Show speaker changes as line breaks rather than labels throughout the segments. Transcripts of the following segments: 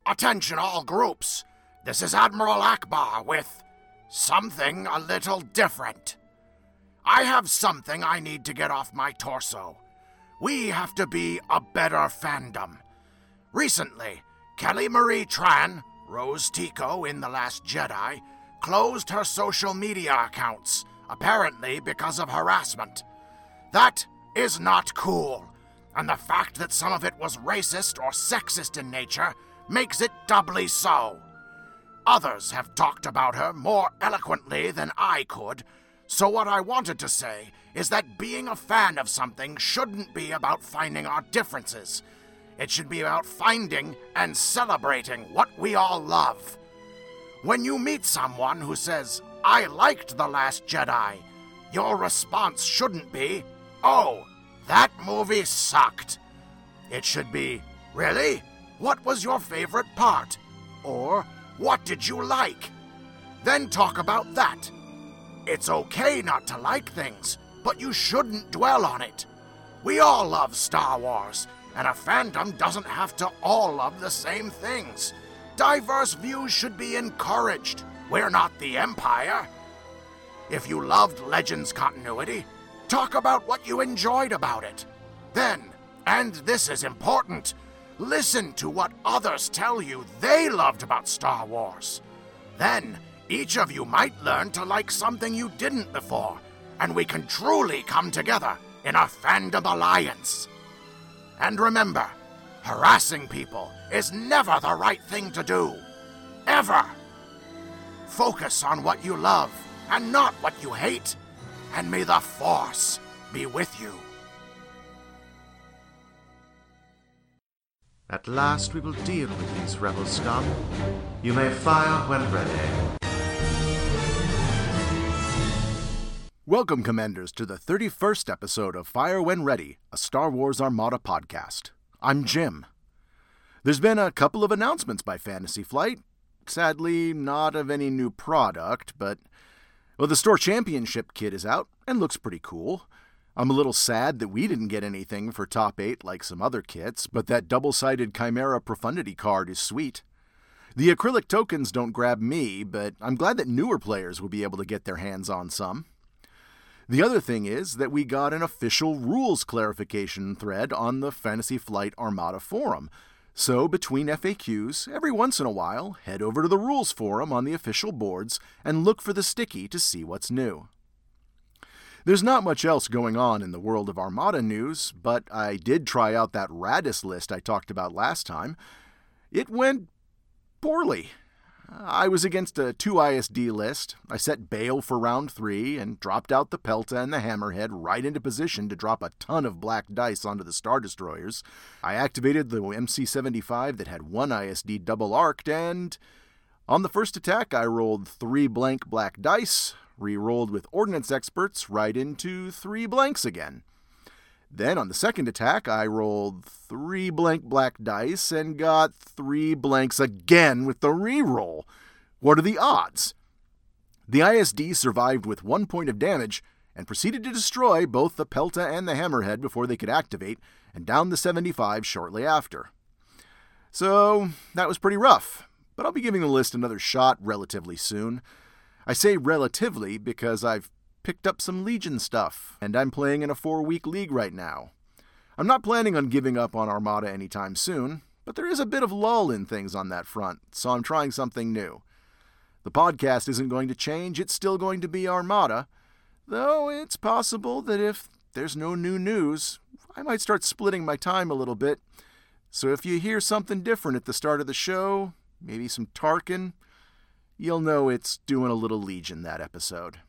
Attention all groups. This is Admiral Akbar with something a little different. I have something I need to get off my torso. We have to be a better fandom. Recently, Kelly Marie Tran, Rose Tico in The Last Jedi, closed her social media accounts, apparently because of harassment. That is not cool, and the fact that some of it was racist or sexist in nature makes it doubly so. Others have talked about her more eloquently than I could, so what I wanted to say is that being a fan of something shouldn't be about finding our differences. It should be about finding and celebrating what we all love. When you meet someone who says, "I liked The Last Jedi," your response shouldn't be, "Oh, that movie sucked." It should be, "Really? What was your favorite part?" Or, "What did you like?" Then talk about that. It's okay not to like things, but you shouldn't dwell on it. We all love Star Wars, and a fandom doesn't have to all love the same things. Diverse views should be encouraged. We're not the Empire. If you loved Legends continuity, talk about what you enjoyed about it. Then, and this is important, listen to what others tell you they loved about Star Wars. Then, each of you might learn to like something you didn't before, and we can truly come together in a fandom alliance. And remember, harassing people is never the right thing to do. Ever. Focus on what you love and not what you hate, and may the Force be with you.
At last we will deal with these rebel scum. You may fire when ready.
Welcome, Commanders, to the 31st episode of Fire When Ready, a Star Wars Armada podcast. I'm Jim. There's been a couple of announcements by Fantasy Flight. Sadly, not of any new product, but, well, the Store Championship kit is out and looks pretty cool. I'm a little sad that we didn't get anything for Top 8 like some other kits, but that double-sided Chimera Profundity card is sweet. The acrylic tokens don't grab me, but I'm glad that newer players will be able to get their hands on some. The other thing is that we got an official rules clarification thread on the Fantasy Flight Armada forum. So, between FAQs, every once in a while, head over to the rules forum on the official boards and look for the sticky to see what's new. There's not much else going on in the world of Armada news, but I did try out that Radis list I talked about last time. It went poorly. I was against a 2 ISD list. I set Bail for round 3 and dropped out the Pelta and the Hammerhead right into position to drop a ton of black dice onto the Star Destroyers. I activated the MC-75 that had 1 ISD double-arced, and on the first attack I rolled 3 blank black dice, re-rolled with Ordnance Experts right into 3 blanks again. Then on the second attack, I rolled 3 blank black dice and got 3 blanks again with the re-roll. What are the odds? The ISD survived with 1 point of damage and proceeded to destroy both the Pelta and the Hammerhead before they could activate, and down the 75 shortly after. So, that was pretty rough, but I'll be giving the list another shot relatively soon. I say relatively because I've picked up some Legion stuff, and I'm playing in a 4-week league right now. I'm not planning on giving up on Armada anytime soon, but there is a bit of lull in things on that front, so I'm trying something new. The podcast isn't going to change, it's still going to be Armada, though it's possible that if there's no new news, I might start splitting my time a little bit. So if you hear something different at the start of the show, maybe some Tarkin, you'll know it's doing a little Legion that episode.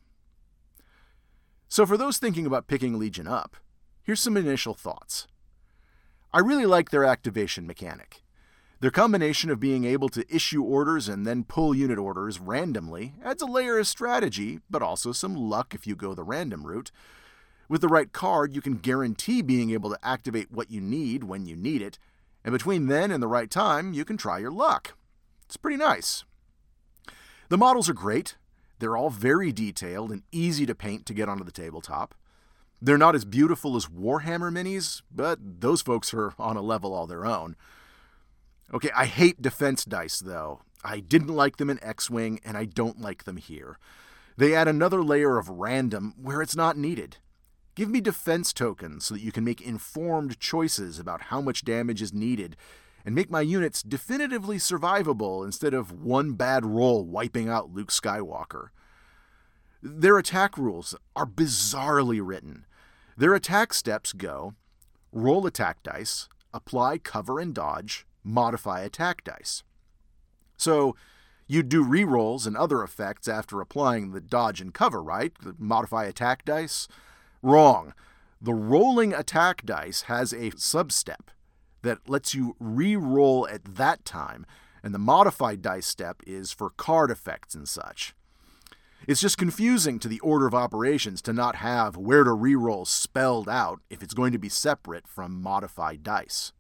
So for those thinking about picking Legion up, here's some initial thoughts. I really like their activation mechanic. Their combination of being able to issue orders and then pull unit orders randomly adds a layer of strategy, but also some luck if you go the random route. With the right card, you can guarantee being able to activate what you need when you need it, and between then and the right time, you can try your luck. It's pretty nice. The models are great. They're all very detailed and easy to paint to get onto the tabletop. They're not as beautiful as Warhammer minis, but those folks are on a level all their own. Okay, I hate defense dice, though. I didn't like them in X-Wing, and I don't like them here. They add another layer of random where it's not needed. Give me defense tokens so that you can make informed choices about how much damage is needed, and make my units definitively survivable instead of one bad roll wiping out Luke Skywalker. Their attack rules are bizarrely written. Their attack steps go: roll attack dice, apply cover and dodge, modify attack dice. So, you'd do rerolls and other effects after applying the dodge and cover, right? Modify attack dice? Wrong. The rolling attack dice has a substep that lets you re-roll at that time, and the modified dice step is for card effects and such. It's just confusing to the order of operations to not have where to re-roll spelled out if it's going to be separate from modified dice.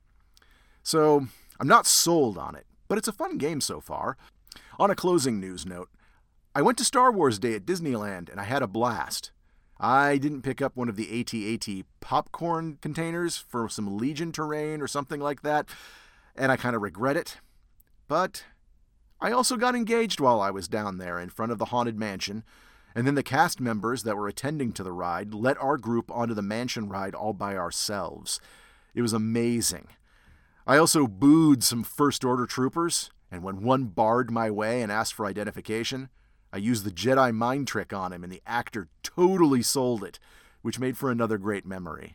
So, I'm not sold on it, but it's a fun game so far. On a closing news note, I went to Star Wars Day at Disneyland and I had a blast. I didn't pick up one of the AT-AT popcorn containers for some Legion terrain or something like that, and I kind of regret it. But I also got engaged while I was down there in front of the Haunted Mansion, and then the cast members that were attending to the ride let our group onto the mansion ride all by ourselves. It was amazing. I also booed some First Order troopers, and when one barred my way and asked for identification, I used the Jedi mind trick on him, and the actor totally sold it, which made for another great memory.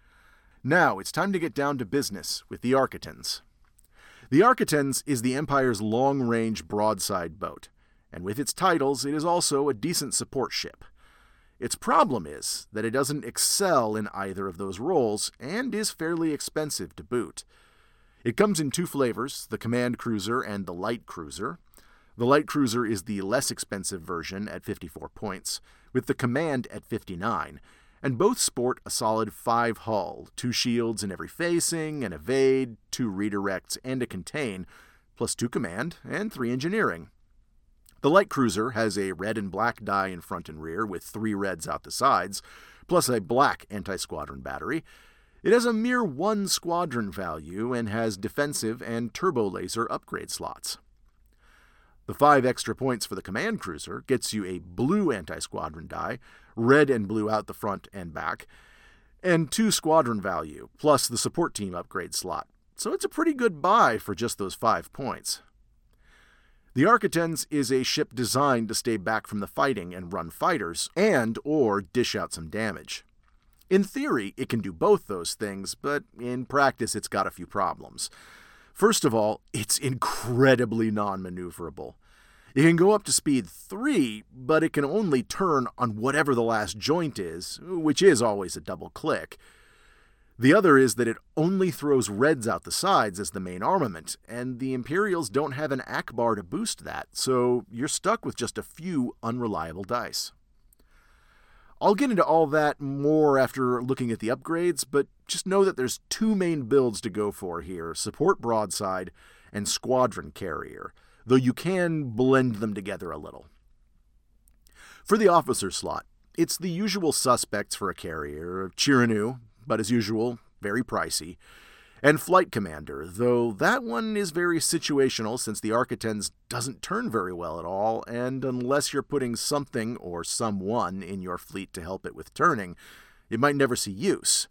Now, it's time to get down to business with the Architans. The Architans is the Empire's long-range broadside boat, and with its titles, it is also a decent support ship. Its problem is that it doesn't excel in either of those roles, and is fairly expensive to boot. It comes in two flavors, the Command Cruiser and the Light Cruiser. The Light Cruiser is the less expensive version at 54 points, with the Command at 59, and both sport a solid 5 hull, 2 shields in every facing, an evade, 2 redirects, and a contain, plus 2 command and 3 engineering. The Light Cruiser has a red and black die in front and rear with 3 reds out the sides, plus a black anti-squadron battery. It has a mere 1 squadron value and has defensive and turbo laser upgrade slots. The 5 extra points for the Command Cruiser gets you a blue anti-squadron die, red and blue out the front and back, and 2 squadron value, plus the support team upgrade slot. So it's a pretty good buy for just those 5 points. The Architans is a ship designed to stay back from the fighting and run fighters, and or dish out some damage. In theory, it can do both those things, but in practice it's got a few problems. First of all, it's incredibly non-maneuverable. It can go up to speed 3, but it can only turn on whatever the last joint is, which is always a double click. The other is that it only throws reds out the sides as the main armament, and the Imperials don't have an Akbar to boost that, so you're stuck with just a few unreliable dice. I'll get into all that more after looking at the upgrades, but just know that there's 2 main builds to go for here, Support Broadside and Squadron Carrier, though you can blend them together a little. For the officer slot, it's the usual suspects for a carrier, Chiranu, but as usual, very pricey, and Flight Commander, though that one is very situational since the Architans doesn't turn very well at all, and unless you're putting something or someone in your fleet to help it with turning, it might never see use.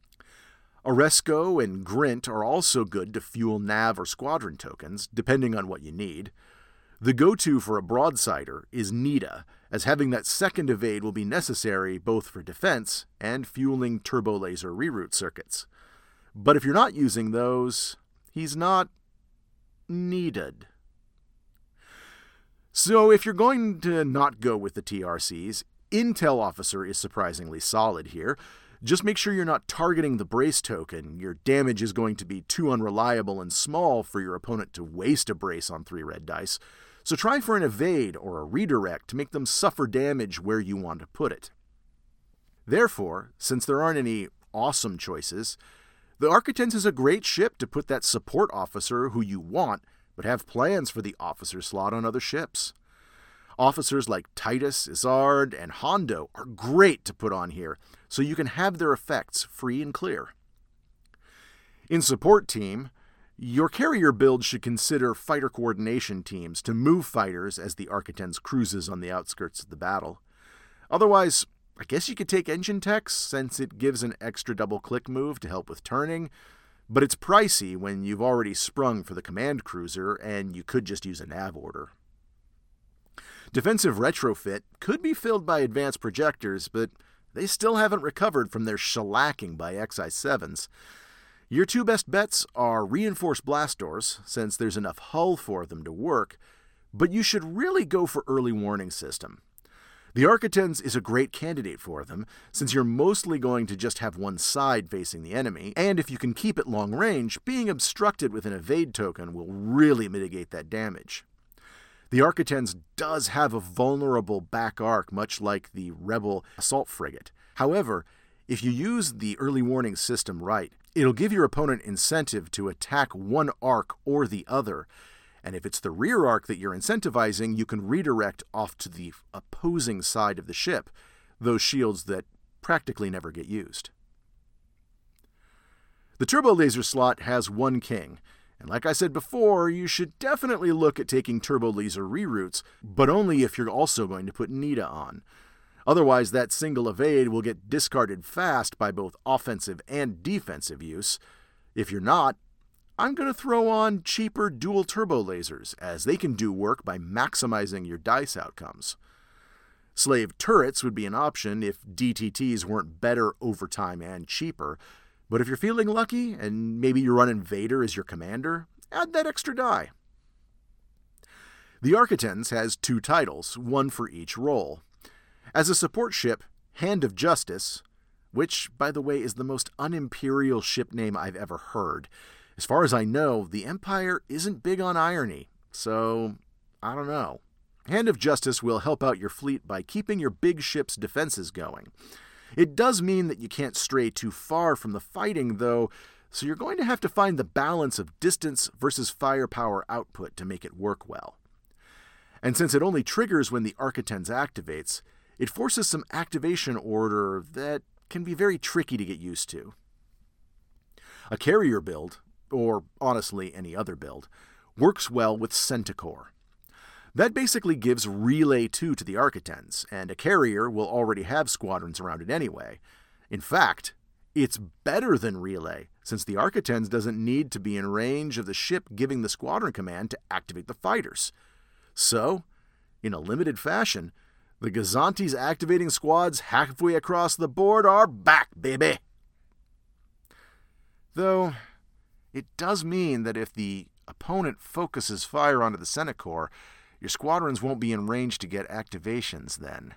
Oresco and Grint are also good to fuel nav or squadron tokens, depending on what you need. The go-to for a broadsider is Nita, as having that second evade will be necessary both for defense and fueling turbo laser reroute circuits. But if you're not using those, he's not needed. So if you're going to not go with the TRCs, Intel Officer is surprisingly solid here. Just make sure you're not targeting the brace token. Your damage is going to be too unreliable and small for your opponent to waste a brace on 3 red dice. So try for an evade or a redirect to make them suffer damage where you want to put it. Therefore, since there aren't any awesome choices, the Architans is a great ship to put that support officer who you want, but have plans for the officer slot on other ships. Officers like Titus, Izzard, and Hondo are great to put on here, so you can have their effects free and clear. In support team, Your carrier build should consider fighter coordination teams to move fighters as the Architens cruises on the outskirts of the battle. Otherwise, I guess you could take engine techs, since it gives an extra double-click move to help with turning, but it's pricey when you've already sprung for the command cruiser and you could just use a nav order. Defensive retrofit could be filled by advanced projectors, but they still haven't recovered from their shellacking by XI-7s. Your two best bets are reinforced blast doors, since there's enough hull for them to work, but you should really go for early warning system. The Architens is a great candidate for them, since you're mostly going to just have one side facing the enemy, and if you can keep it long range, being obstructed with an evade token will really mitigate that damage. The Architens does have a vulnerable back arc, much like the Rebel assault frigate. However, if you use the early warning system right, it'll give your opponent incentive to attack one arc or the other, and if it's the rear arc that you're incentivizing, you can redirect off to the opposing side of the ship, those shields that practically never get used. The turbo laser slot has one king, and like I said before, you should definitely look at taking turbo laser reroutes, but only if you're also going to put Nita on. Otherwise, that single evade will get discarded fast by both offensive and defensive use. If you're not, I'm going to throw on cheaper dual turbo lasers, as they can do work by maximizing your dice outcomes. Slave turrets would be an option if DTTs weren't better over time and cheaper, but if you're feeling lucky and maybe you're running Vader as your commander, add that extra die. The Architens has two titles, one for each role. As a support ship, Hand of Justice, which, by the way, is the most un-Imperial ship name I've ever heard. As far as I know, the Empire isn't big on irony, so I don't know. Hand of Justice will help out your fleet by keeping your big ship's defenses going. It does mean that you can't stray too far from the fighting, though, so you're going to have to find the balance of distance versus firepower output to make it work well. And since it only triggers when the Architens activates, it forces some activation order that can be very tricky to get used to. A carrier build, or honestly any other build, works well with Centaur. That basically gives Relay 2 to the Architens, and a carrier will already have squadrons around it anyway. In fact, it's better than Relay, since the Architens doesn't need to be in range of the ship giving the squadron command to activate the fighters. So, in a limited fashion, the Gazanti's activating squads halfway across the board are back, baby! Though, it does mean that if the opponent focuses fire onto the Centaur, your squadrons won't be in range to get activations then.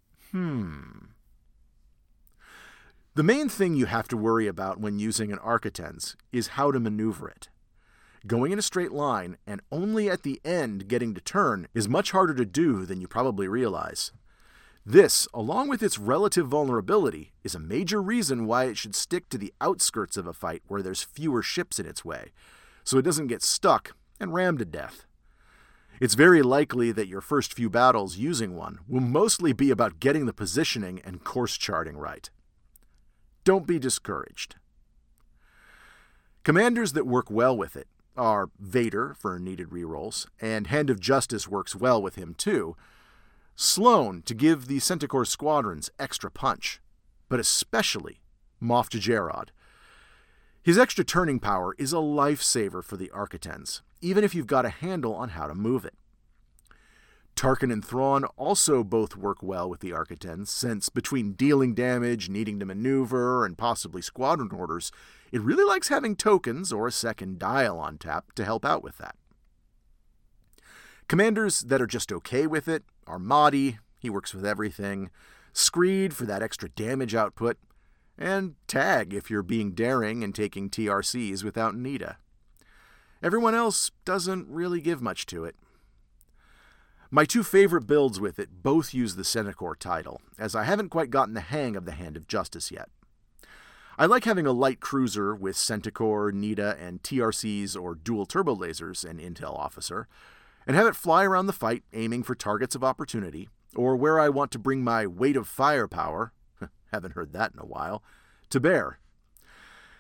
The main thing you have to worry about when using an Architens is how to maneuver it. Going in a straight line and only at the end getting to turn is much harder to do than you probably realize. This, along with its relative vulnerability, is a major reason why it should stick to the outskirts of a fight where there's fewer ships in its way, so it doesn't get stuck and rammed to death. It's very likely that your first few battles using one will mostly be about getting the positioning and course charting right. Don't be discouraged. Commanders that work well with it are Vader for needed rerolls, and Hand of Justice works well with him too. Sloane to give the Centaur squadrons extra punch, but especially Moff Jerjerrod. His extra turning power is a lifesaver for the Architens, even if you've got a handle on how to move it. Tarkin and Thrawn also both work well with the Architens, since between dealing damage, needing to maneuver, and possibly squadron orders, it really likes having tokens or a second dial on tap to help out with that. Commanders that are just okay with it are Mahdi, he works with everything, Screed for that extra damage output, and Tag if you're being daring and taking TRCs without Nita. Everyone else doesn't really give much to it. My two favorite builds with it both use the Centaur title, as I haven't quite gotten the hang of the Hand of Justice yet. I like having a light cruiser with Centaur, Nita, and TRCs or dual turbo lasers and intel officer, and have it fly around the fight aiming for targets of opportunity, or where I want to bring my weight of firepower, haven't heard that in a while, to bear.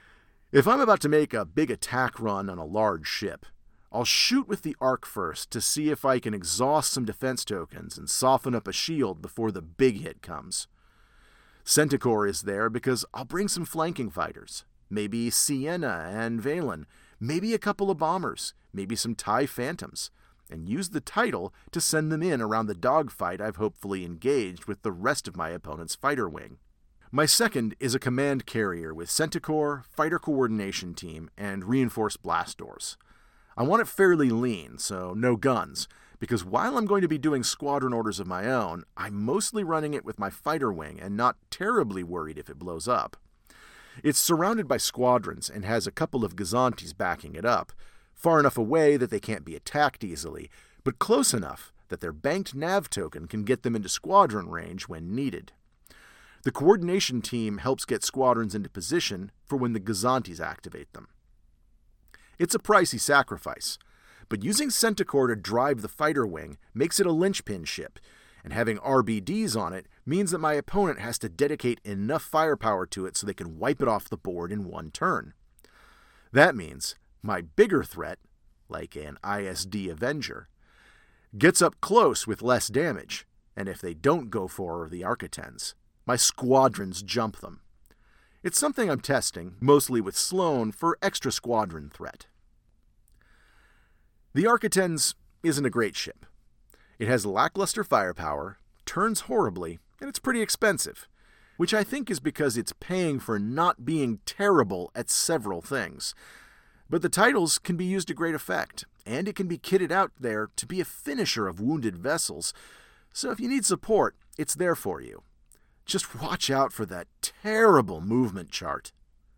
If I'm about to make a big attack run on a large ship, I'll shoot with the arc first to see if I can exhaust some defense tokens and soften up a shield before the big hit comes. Centaur is there because I'll bring some flanking fighters, maybe Sienna and Valen, maybe a couple of bombers, maybe some TIE Phantoms, and use the title to send them in around the dogfight I've hopefully engaged with the rest of my opponent's fighter wing. My second is a command carrier with Centaur, fighter coordination team, and reinforced blast doors. I want it fairly lean, so no guns, because while I'm going to be doing squadron orders of my own, I'm mostly running it with my fighter wing and not terribly worried if it blows up. It's surrounded by squadrons and has a couple of Gazantis backing it up, far enough away that they can't be attacked easily, but close enough that their banked nav token can get them into squadron range when needed. The coordination team helps get squadrons into position for when the Gazantis activate them. It's a pricey sacrifice, but using Centaur to drive the fighter wing makes it a linchpin ship, and having RBDs on it means that my opponent has to dedicate enough firepower to it so they can wipe it off the board in one turn. That means my bigger threat, like an ISD Avenger, gets up close with less damage, and if they don't go for the Architens, my squadrons jump them. It's something I'm testing, mostly with Sloane, for extra squadron threat. The Architens isn't a great ship. It has lackluster firepower, turns horribly, and it's pretty expensive, which I think is because it's paying for not being terrible at several things. But the titles can be used to great effect, and it can be kitted out there to be a finisher of wounded vessels, so if you need support, it's there for you. Just watch out for that terrible movement chart.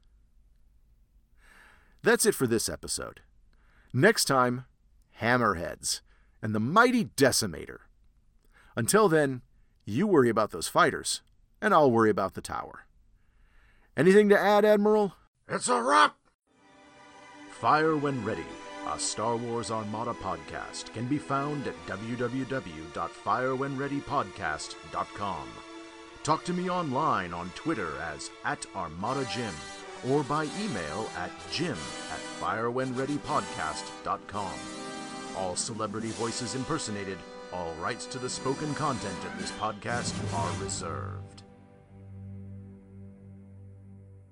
That's it for this episode. Next time, Hammerheads and the mighty Decimator. Until then, you worry about those fighters, and I'll worry about the tower. Anything to add, Admiral?
It's a wrap!
Fire When Ready, a Star Wars Armada podcast, can be found at www.firewhenreadypodcast.com. Talk to me online on Twitter as @ArmadaJim, or by email at jim@firewhenreadypodcast.com. All celebrity voices impersonated, all rights to the spoken content of this podcast are reserved.